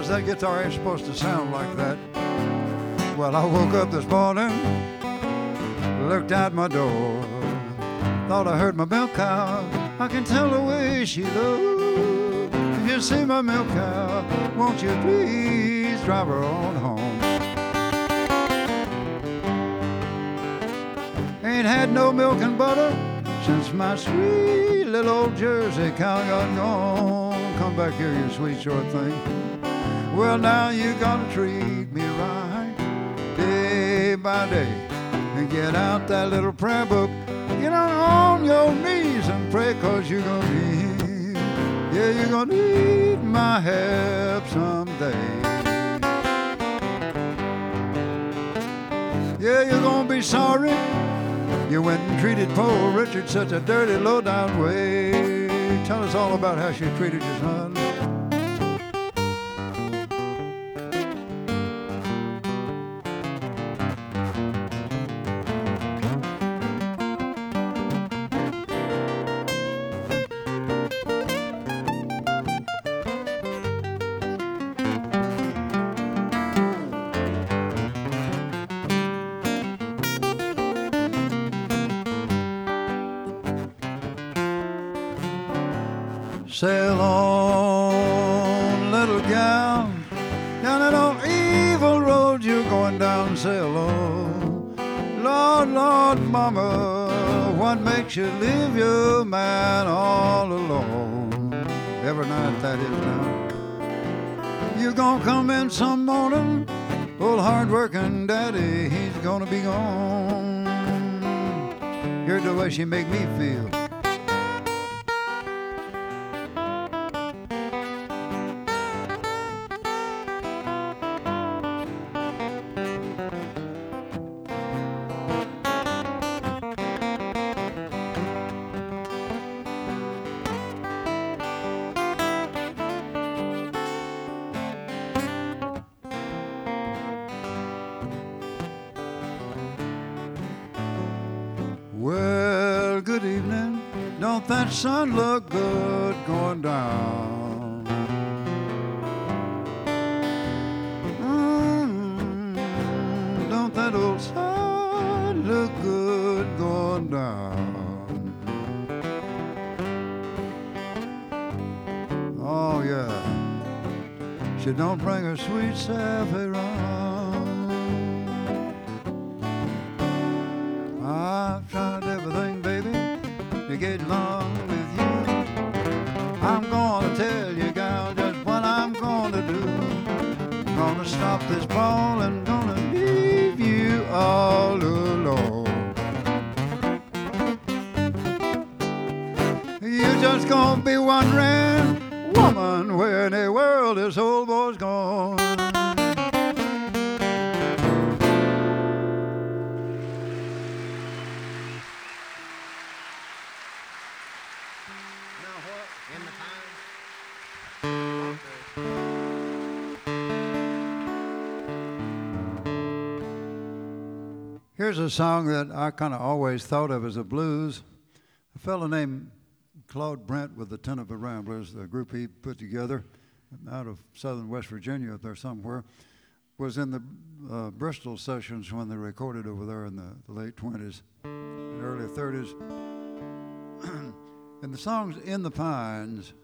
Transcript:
because that guitar ain't supposed to sound like that. Well, I woke up this morning, looked out my door, thought I heard my milk cow. I can tell the way she looks. If you see my milk cow, won't you please drive her on home? Ain't had no milk and butter since my sweet little old Jersey cow got gone. Come back here, you sweet short thing. Well, now you gotta treat me right day by day, and get out that little prayer book, get on your knees and pray, 'cause you're gonna need, yeah, you're gonna need my help someday. Yeah, you're gonna be sorry you went and treated poor Richard such a dirty, low-down way. Tell us all about how she treated your son. Sail on, little gal, down that old evil road you're going down. Sail on, Lord, Lord, mama, what makes you leave your man all alone? Every night that is now. You gonna come in some morning, old hard-working daddy, he's gonna be gone. Here's the way she make me feel. Well, good evening. Don't that sun look good going down? Don't that old sun look good going down? Oh, yeah. She don't bring her sweet self around. I've tried everything, baby, to get along with you. I'm gonna tell you, gal, just what I'm gonna do. Gonna stop this ball and gonna leave you all alone. You just gonna be wondering, woman, where in the world this old boy's gone? Here's a song that I kind of always thought of as a blues. A fellow named Claude Brent with the Tennessee Ramblers, the group he put together out of southern West Virginia up there somewhere, was in the Bristol sessions when they recorded over there in the late 20s and early 30s. And the song's In the Pines.